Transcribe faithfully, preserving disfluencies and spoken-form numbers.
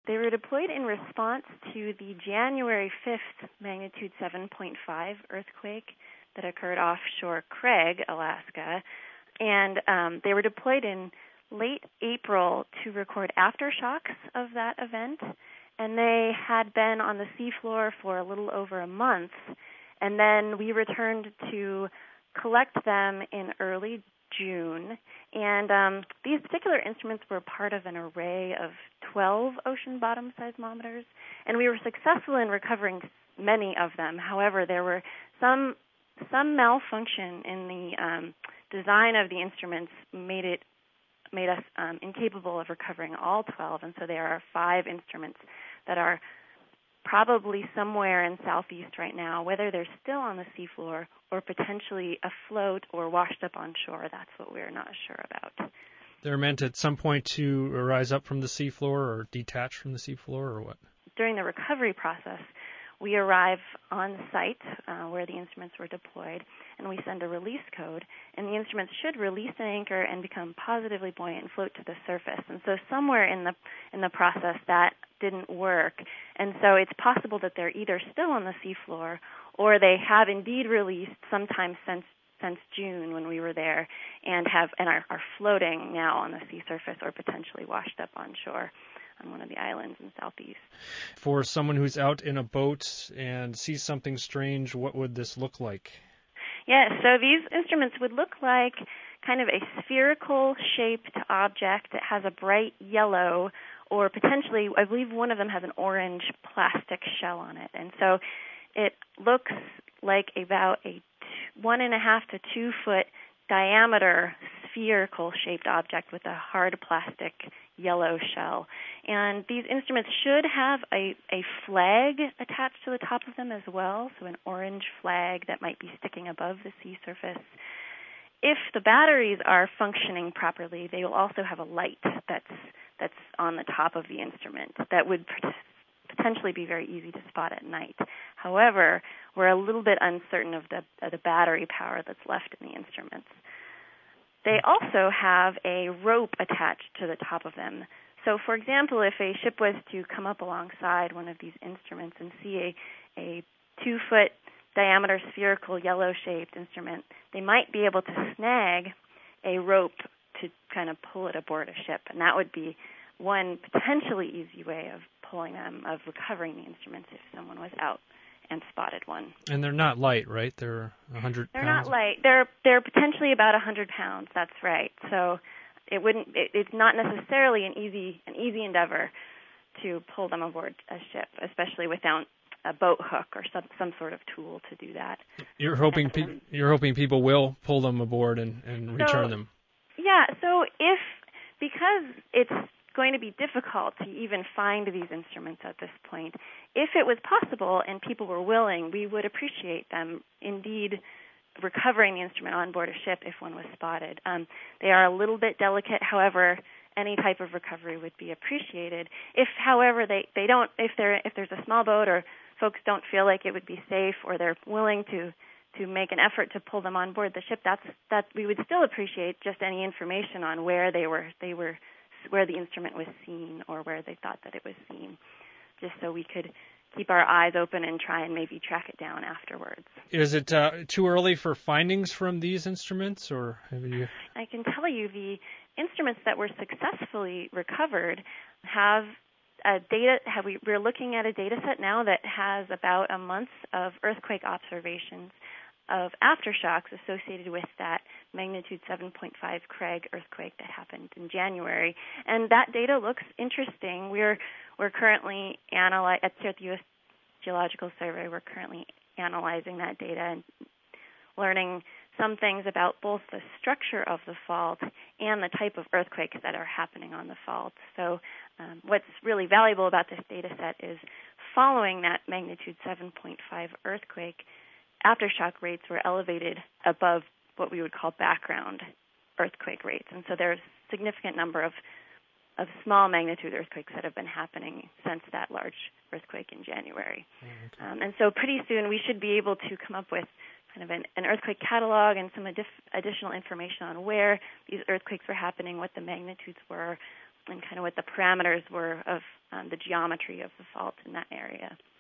They were deployed in response to the January fifth magnitude seven point five earthquake that occurred offshore Craig, Alaska. And um, they were deployed in late April to record aftershocks of that event. And they had been on the seafloor for a little over a month. And then we returned to collect them in early June. And um, these particular instruments were part of an array of twelve ocean bottom seismometers. And we were successful in recovering many of them. However, there were some some malfunction in the um, design of the instruments made it made us um, incapable of recovering all twelve. And so there are five instruments that are probably somewhere in Southeast right now, whether they're still on the seafloor or potentially afloat or washed up on shore. That's what we're not sure about. They're meant at some point to rise up from the seafloor or detach from the seafloor, or what? During the recovery process, we arrive on site uh, where the instruments were deployed, and we send a release code, and the instruments should release an anchor and become positively buoyant and float to the surface. And so somewhere in the in the process that didn't work, and so it's possible that they're either still on the seafloor or they have indeed released sometime since since June when we were there, and have and are, are floating now on the sea surface or potentially washed up on shore on one of the islands in Southeast. For someone who's out in a boat and sees something strange, what would this look like? Yes, so these instruments would look like kind of a spherical-shaped object that has a bright yellow, or potentially, I believe one of them has an orange plastic shell on it. And so it looks like about a one and a half to two foot diameter spherical-shaped object with a hard plastic yellow shell. And these instruments should have a, a flag attached to the top of them as well, so an orange flag that might be sticking above the sea surface. If the batteries are functioning properly, they will also have a light that's that's on the top of the instrument that would potentially be very easy to spot at night. However, we're a little bit uncertain of the, of the battery power that's left in the instruments. They also have a rope attached to the top of them. So, for example, if a ship was to come up alongside one of these instruments and see a, a two-foot diameter spherical yellow-shaped instrument, they might be able to snag a rope to kind of pull it aboard a ship. And that would be one potentially easy way of pulling them, of recovering the instruments if someone was out and spotted one. And they're not light, right? They're one hundred they're pounds? They're not light. They're they're potentially about one hundred pounds. That's right. So it wouldn't. It, it's not necessarily an easy an easy endeavor to pull them aboard a ship, especially without a boat hook or some some sort of tool to do that. You're hoping pe- um, you're hoping people will pull them aboard and, and return so, them. Yeah. So if because it's going to be difficult to even find these instruments at this point, if it was possible and people were willing, we would appreciate them indeed recovering the instrument on board a ship if one was spotted. Um, they are a little bit delicate, however, any type of recovery would be appreciated. If, however, they, they don't, if there if there's a small boat or folks don't feel like it would be safe, or they're willing to to make an effort to pull them on board the ship, that's that we would still appreciate just any information on where they were they were where the instrument was seen or where they thought that it was seen, just so we could keep our eyes open and try and maybe track it down afterwards. Is it uh, too early for findings from these instruments, or have you? I can tell you the instruments that were successfully recovered have a data. Have we, we're looking at a data set now that has about a month of earthquake observations of aftershocks associated with that magnitude seven point five Craig earthquake that happened in January. And that data looks interesting. We're we're currently analyzing, at the U S Geological Survey, we're currently analyzing that data and learning some things about both the structure of the fault and the type of earthquakes that are happening on the fault. So um, what's really valuable about this data set is following that magnitude seven point five earthquake, aftershock rates were elevated above what we would call background earthquake rates. And so there's a significant number of, of small magnitude earthquakes that have been happening since that large earthquake in January. Okay. Um, and so pretty soon we should be able to come up with kind of an, an earthquake catalog and some adif- additional information on where these earthquakes were happening, what the magnitudes were, and kind of what the parameters were of um, the geometry of the fault in that area.